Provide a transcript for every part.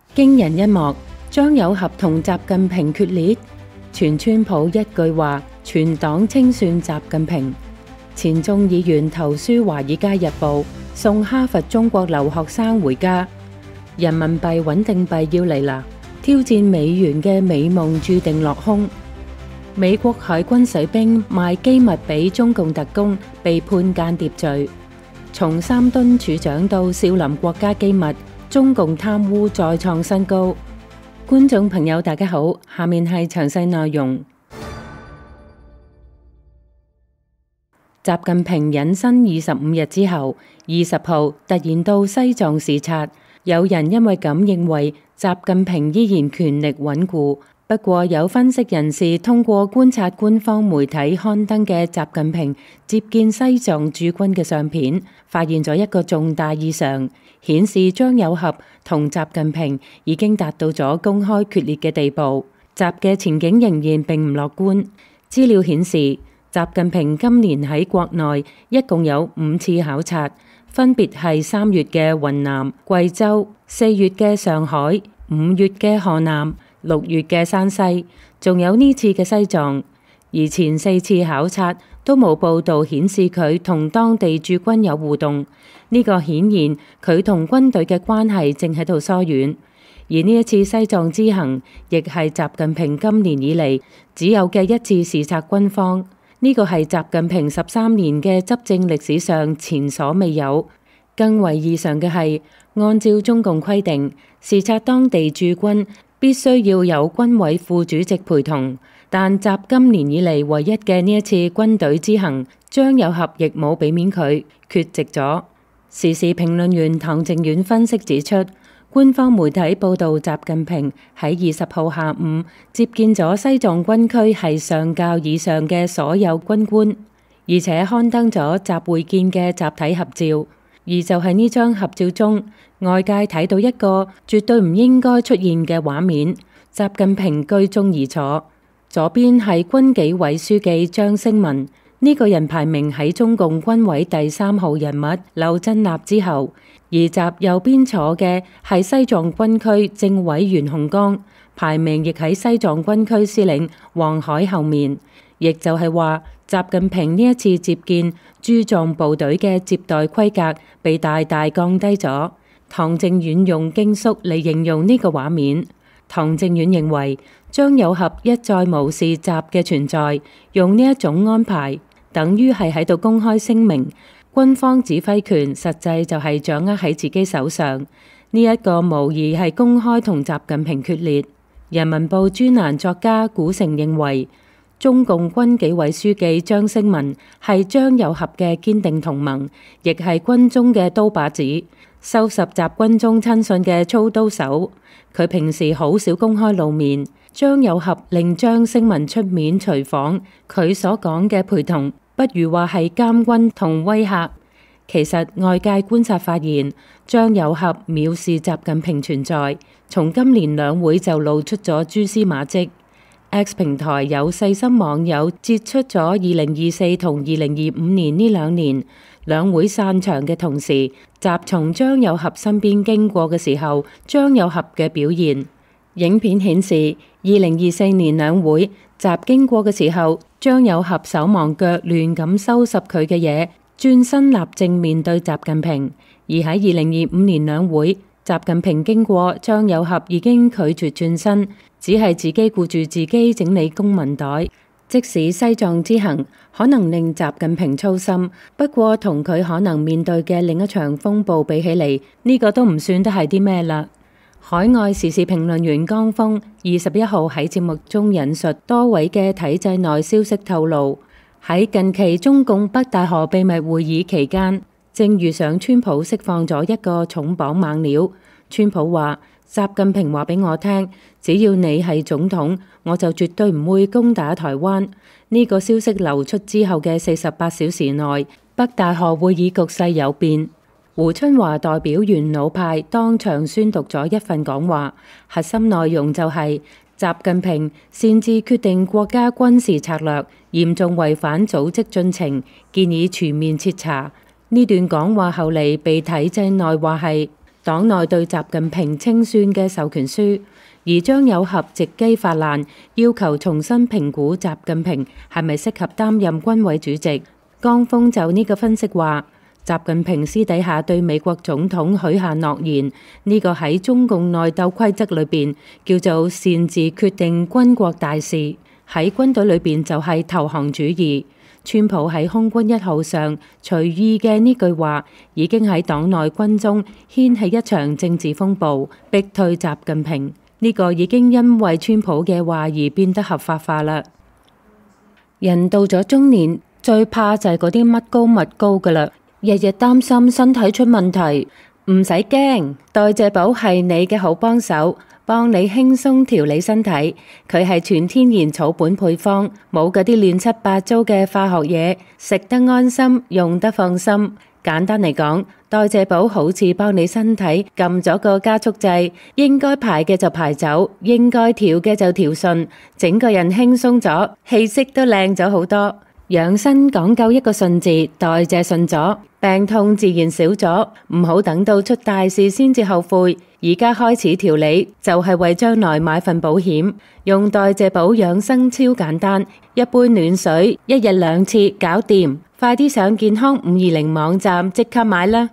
驚人一幕，張有俠同習近平決裂，傳川普一句話，全黨清算習近平。前眾議員投書《華爾街日報》，送哈佛中國留學生回家。人民幣穩定幣要嚟啦，挑戰美元嘅美夢注定落空。美國海軍水兵賣機密俾中共特工，被判間諜罪。從三噸處長到少林國家機密，中共貪污再創新高。觀眾朋友大家好，下面係詳細內容。習近平隱身25日之後，20號突然到西藏視察，有人因為咁認為習近平依然權力穩固。不過有分析人士通過觀察官方媒體刊登嘅習近平接見西藏駐軍嘅相片，發現咗一個重大異常，顯示張有俠同習近平已經達到咗公開決裂嘅地步。習嘅前景仍然並唔樂觀。資料顯示，習近平今年喺國內一共有5次考察，分別係3月嘅雲南、貴州、4月嘅上海、5月嘅河南、6月嘅山西，仲有呢次嘅西藏。而前4次考察都冇報道顯示佢同當地駐軍有互動，呢個顯然佢同軍隊嘅關係正喺度疏遠。而呢一次西藏之行，亦係習近平今年以嚟只有嘅一次視察軍方，呢個係習近平13年嘅執政歷史上前所未有。更為異常嘅係，按照中共規定，視察當地駐軍必須要有軍委副主席陪同，但習今年以嚟唯一嘅呢一次軍隊之行，張有俠亦冇俾面佢，缺席咗。時事評論員唐靖遠分析指出，官方媒體報道習近平喺20號下午接見咗西藏軍區係上校以上嘅所有軍官，而且刊登咗習會見嘅集體合照。而就係呢張合照中，外界睇到一個絕對唔應該出現嘅畫面，習近平居中而坐，左邊係軍紀委書記張升文，呢個人排名喺中共軍委第3號人物劉振立之後，而習右邊坐嘅係西藏軍區政委員洪剛，排名亦喺西藏軍區司令黃海後面。亦就係話，習近平呢一次接見駐藏部隊嘅接待規格被大大降低咗。唐靖遠用驚肅嚟形容呢個畫面。唐靖遠認為，張有俠一再無視習嘅存在，用呢一種安排，等於係喺度公開聲明，軍方指揮權實際就係掌握喺自己手上。呢一個無疑係公開同習近平決裂。人民報專欄作家古城認為，中共軍紀委書記張升文係張有俠嘅堅定同盟，亦係軍中嘅刀把子，收拾習軍中親信嘅操刀手。佢平時好少公開露面，張有俠令張升文出面隨訪，佢所講嘅陪同，不如話係監軍同威嚇。其實外界觀察發現，張有俠藐視習近平存在，從今年兩會就露出咗蛛絲馬跡。X 平台有細心網友截出咗2024同2025年呢2年兩會散場嘅同時，習從張有俠身邊經過嘅時候，張有俠嘅表現。影片顯示2024年兩會，習經過嘅時候，張有俠手忙腳亂咁收拾佢嘅嘢，轉身立正面對習近平。而喺2025年兩會，習近平經過，張有俠已經拒絕轉身，只係自己顧住自己整理公文袋。即使西藏之行可能令習近平操心，不過同佢可能面對嘅另一場風暴比起嚟，呢個都唔算得係啲咩啦。海外時事評論員江峰21號喺節目中引述多位嘅體制內消息透露，喺近期中共北大河秘密會議期間，正遇上川普釋放咗一個重磅猛料。川普話：習近平話俾我聽，只要你係總統，我就絕對唔會攻打台灣。呢個消息流出之後嘅48小時內，北大河會議局勢有變。胡春華代表元老派當場宣讀咗一份講話，核心內容就係習近平擅自決定國家軍事策略，嚴重違反組織進程，建議全面徹查。呢段講話後嚟被體制內話係黨內對習近平清算嘅授權書，而張有俠藉機發難，要求重新評估習近平係咪適合擔任軍委主席。江峰就呢個分析話，習近平私底下對美國總統許下諾言，呢個喺中共內鬥規則裏邊叫做擅自決定軍國大事，喺軍隊裏邊就係投降主義。川普喺空軍1號上隨意嘅呢句話，已經喺黨內軍中掀起一場政治風暴，逼退習近平。呢個已經因為川普嘅話而變得合法化啦。人到咗中年，最怕就係嗰啲乜高乜高噶啦，日日擔心身體出問題。唔使驚，代謝寶係你嘅好幫手，幫你輕鬆調理身體。佢係全天然草本配方，冇嗰啲亂七八糟嘅化學嘢，食得安心，用得放心。簡單嚟講，代謝寶好似幫你身體撳咗個加速掣，應該排嘅就排走，應該調嘅就調順，整個人輕鬆咗，氣色都靚咗好多。養生講究一個順字，代謝順咗，病痛自然少咗。唔好等到出大事先至後悔，而家開始調理就係為將來買份保險。用代謝寶養生超簡單，一杯暖水，1日2次搞掂。快啲上健康520網站即刻買啦！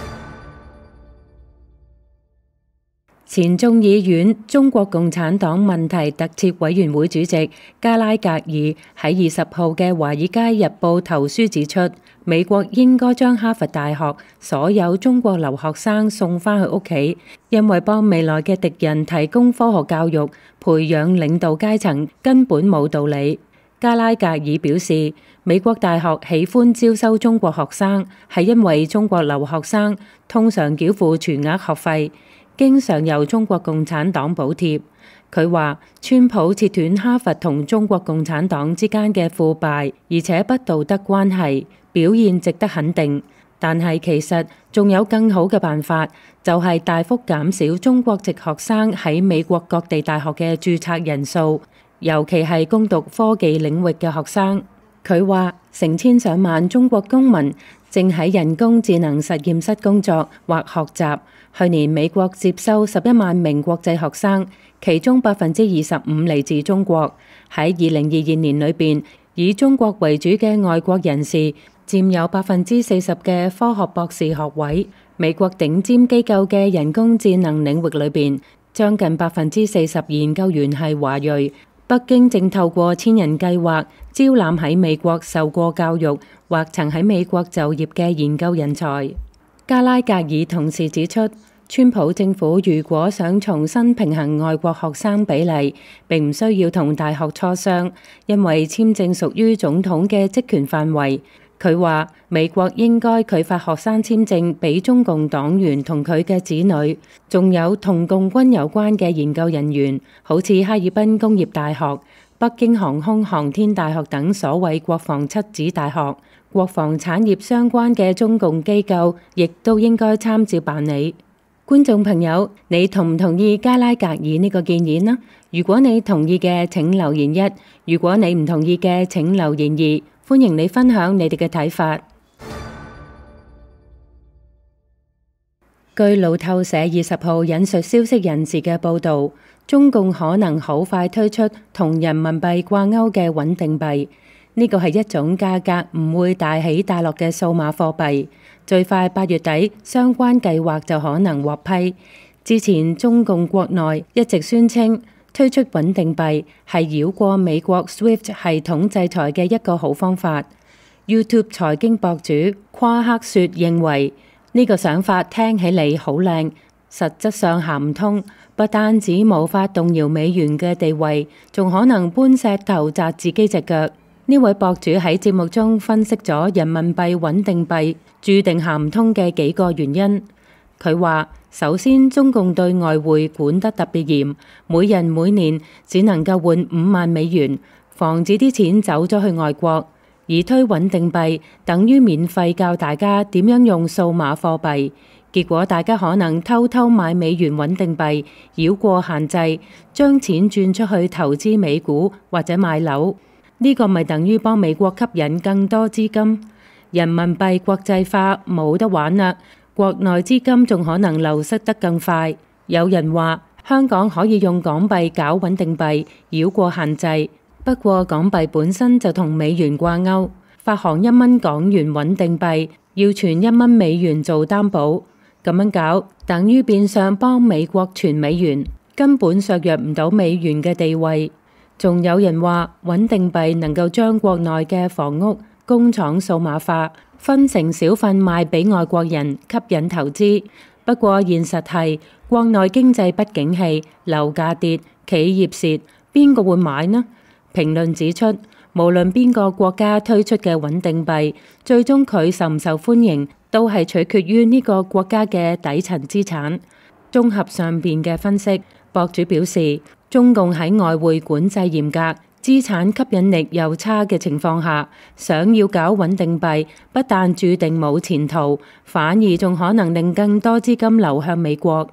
前眾議院中國共產黨問題特設委員會主席加拉格爾喺20號嘅《華爾街日報》投書指出，美國應該將哈佛大學所有中國留學生送返去屋企，因為幫未來嘅敵人提供科學教育、培養領導階層根本冇道理。加拉格爾表示，美國大學喜歡招收中國學生，係因為中國留學生通常繳付全額學費，經常由中國共產黨補貼。佢話，川普切斷哈佛同中國共產黨之間嘅腐敗而且不道德關係，表現值得肯定。但係其實仲有更好嘅辦法，就係大幅減少中國籍學生喺美國各地大學嘅註冊人數，尤其係攻讀科技領域嘅學生。佢話，成千上萬中國公民正喺人工智能實驗室工作或學習。去年美國接收11萬名國際學生，其中25%嚟自中國。喺2022年裏邊，以中國為主嘅外國人士佔有40%嘅科學博士學位。美國頂尖機構嘅人工智能領域裏邊，將近40%研究員係華裔。北京正透過千人計劃招攬喺美國受過教育或曾喺美國就業嘅研究人才。加拉格爾同時指出，川普政府如果想重新平衡外國學生比例，並唔需要同大學磋商，因為簽證屬於總統嘅職權範圍。佢話美國應該拒發學生簽證俾中共黨員同佢嘅子女，仲有同共軍有關嘅研究人員，好似哈爾濱工業大學、北京航空航天大學等所謂國防七子大學。國防產業相關嘅中共機構亦都應該參照辦理。觀眾朋友，你同唔同意加拉格爾呢個建議呢？如果你同意嘅，請留言1；如果你唔同意嘅，請留言2。歡迎你分享你哋嘅睇法。據路透社20號引述消息人士嘅報導，中共可能好快推出同人民幣掛鈎嘅穩定幣。呢個係一種價格唔會大起大落嘅數碼貨幣，最快8月底相關計劃就可能獲批。之前中共國內一直宣稱推出穩定幣係繞過美國 SWIFT 系統制裁嘅一個好方法。YouTube 財經博主夸克雪認為呢個想法聽起嚟好靚，實質上行唔通，不單止無法動搖美元嘅地位，仲可能搬石頭砸自己隻腳。呢位博主喺節目中分析咗人民幣穩定幣注定行唔通嘅幾個原因。佢話，首先中共對外匯管得特別嚴，每人每年只能夠換5萬美元，防止啲錢走咗去外國。而推穩定幣等於免費教大家點樣用數碼貨幣，結果大家可能偷偷買美元穩定幣，繞過限制，將錢轉出去投資美股或者買樓。呢個咪等於幫美國吸引更多資金？人民幣國際化冇得玩啦！ 國內資金仲可能流失得更快。有人話香港可以用港幣搞穩定幣，繞過限制。不過港幣本身就同美元掛鈎，發行1蚊港元穩定幣要存1蚊美元做擔保，咁樣搞等於變相幫美國存美元，根本削弱唔到美元嘅地位。仲有人話穩定幣能夠將國內嘅房屋、工廠數碼化，分成小份賣俾外國人，吸引投資。不過現實係國內經濟不景氣，樓價跌，企業蝕，邊個會買呢？評論指出，無論邊個國家推出嘅穩定幣，最終佢受唔受歡迎，都係取決於呢個國家嘅底層資產。綜合上邊嘅分析，博主表示，中共喺外匯管制嚴格、資產吸引力又差嘅情況下，想要搞穩定幣，不但注定冇前途，反而仲可能令更多資金流向美國。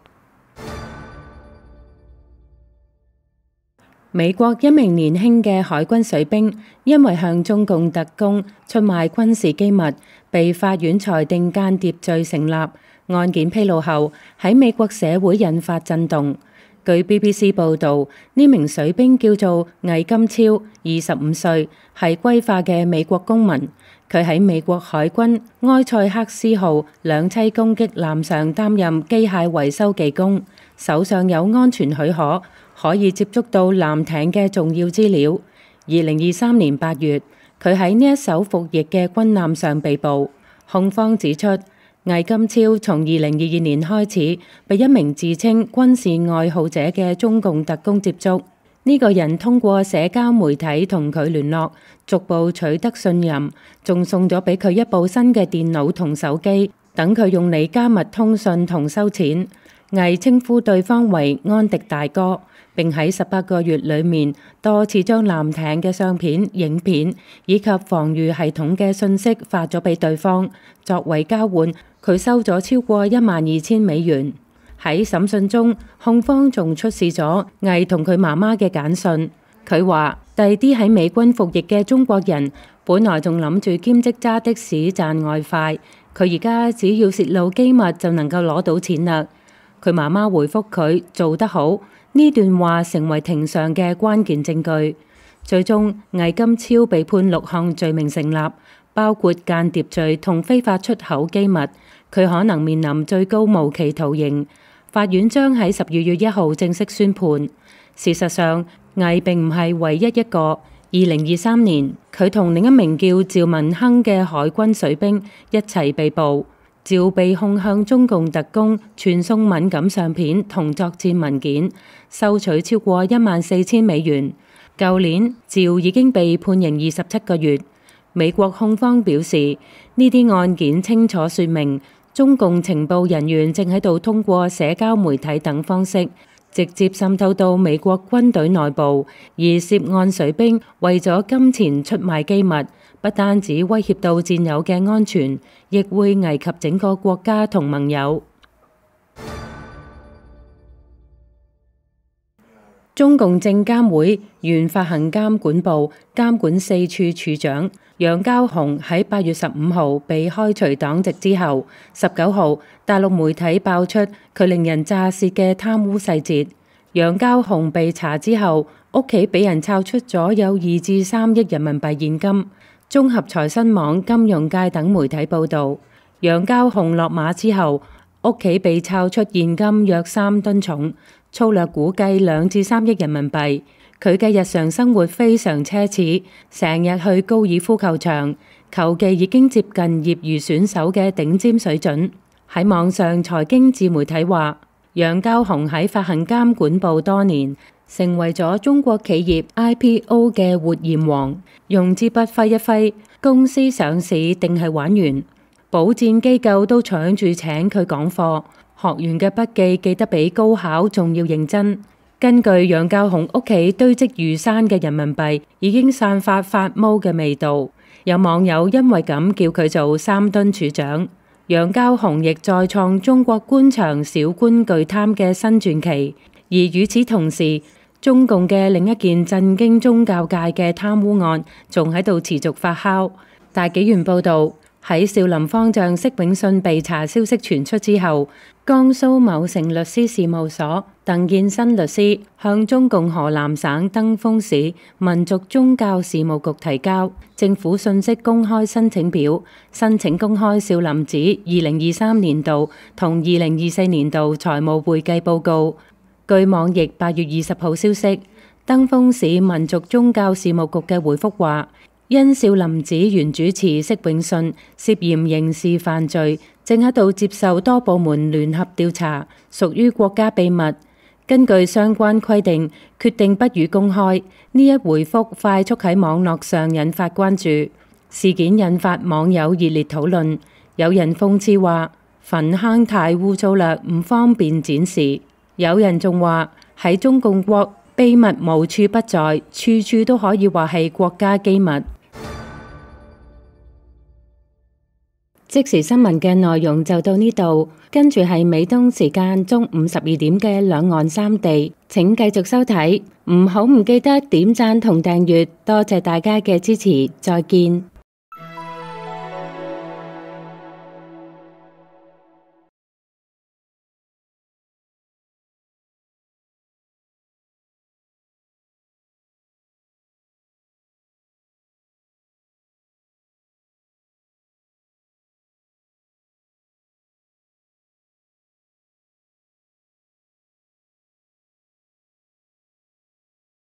美國一名年輕嘅海軍水兵，因為向中共特工出賣軍事機密，被法院裁定間諜罪成立。案件披露後，喺美國社會引發震動。據 BBC 報導，呢名水兵叫做魏金超，25歲，係歸化嘅美國公民。佢喺美國海軍埃塞克斯號兩棲攻擊艦上擔任機械維修技工，手上有安全許可，可以接觸到艦艇嘅重要資料。2023年8月，佢喺呢一艘服役嘅軍艦上被捕。控方指出，魏金超從2022年開始被一名自稱軍事愛好者嘅中共特工接觸，呢個人通過社交媒體同佢聯絡，逐步取得信任，仲送咗俾佢一部新嘅電腦同手機，等佢用嚟加密通訊同收錢。魏稱呼對方為安迪大哥，並喺18個月裏面多次將艦艇嘅相片、影片以及防禦系統嘅信息發咗俾對方，作為交換，佢收咗超過12000美元。喺審訊中，控方仲出示咗魏同佢媽媽嘅簡訊。佢話第啲喺美軍服役嘅中國人本來仲諗住兼職揸的士賺外快，佢而家只要泄露機密就能夠攞到錢啦。佢媽媽回覆佢做得好，呢段話成為庭上嘅關鍵證據。最終魏金超被判6項罪名成立，包括間諜罪同非法出口機密，佢可能面臨最高無期徒刑。法院將喺12月1號正式宣判。事實上，魏並唔係唯一一個。2023年，佢同另一名叫趙文亨嘅海軍水兵一齊被捕。趙被控向中共特工傳送敏感相片同作戰文件，收取超過14000美元。舊年，趙已經被判刑27個月。美國控方表示，呢啲案件清楚說明，中共情報人員正喺度通過社交媒體等方式，直接滲透到美國軍隊內部，而涉案水兵為咗金錢出賣機密，不單止威脅到戰友嘅安全，亦會危及整個國家同盟友。中共證監會原發行監管部監管4處處長楊cao雄喺8月15號被開除黨籍之後，19號大陸媒體爆出佢令人咋舌嘅貪污細節。楊cao雄被查之後，屋企俾人抄出咗有2至3億人民幣現金。綜合財新網、金融界等媒體報導，楊cao雄落馬之後，屋企被抄出現金約3噸重，粗略估計2至3億人民幣。佢嘅日常生活非常奢侈，成日去高爾夫球場，球技已經接近業餘選手嘅頂尖水準。喺網上財經自媒體話，楊cao雄喺發行監管部多年，成為咗中國企業 IPO 嘅活驗王，融資筆揮一揮，公司上市定係玩完。保薦機構都搶住請佢講課，學員嘅筆記記得比高考仲要認真。根據楊cao雄屋企堆積如山嘅人民幣，已經散發發毛嘅味道。有網友因為咁叫佢做3噸處長。楊cao雄亦再創中國官場小官巨貪嘅新傳奇。而與此同時，中共嘅另一件震驚宗教界嘅貪污案仲喺度持續發酵。大紀元報道， 喺少林方丈釋永信被查消息傳出之後，江蘇某城律師事務所鄧建新律師向中共河南省登封市民族宗教事務局提交政府信息公開申請表，申請公開少林寺2023年度同2024年度財務會計報告。據網易8月20號消息，登封市民族宗教事務局嘅回覆話，因少林寺原主持釋永信涉嫌刑事犯罪，正喺度接受多部門聯合調查，屬於國家秘密。根據相關規定，決定不予公開。呢一回覆快速喺網絡上引發關注，事件引發網友熱烈討論。有人諷刺話，墳坑太污糟啦，唔方便展示。有人仲話喺中共國秘密無處不在，處處都可以話係國家機密。即時新聞嘅內容就到呢度，跟住係美東時間中午12點嘅兩岸三地，請繼續收睇，唔記得點讚同訂閱，多謝大家嘅支持，再見。